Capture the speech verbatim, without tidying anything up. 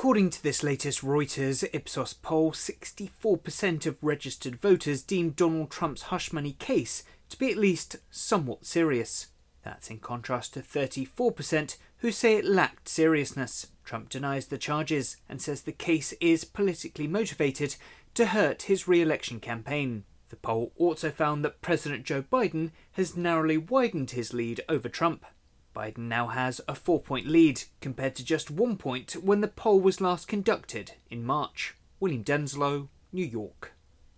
According to this latest Reuters Ipsos poll, sixty-four percent of registered voters deemed Donald Trump's hush money case to be at least somewhat serious. That's in contrast to thirty-four percent who say it lacked seriousness. Trump denies the charges and says the case is politically motivated to hurt his re-election campaign. The poll also found that President Joe Biden has narrowly widened his lead over Trump. Biden now has a four-point lead, compared to just one point when the poll was last conducted in March. William Denslow, New York.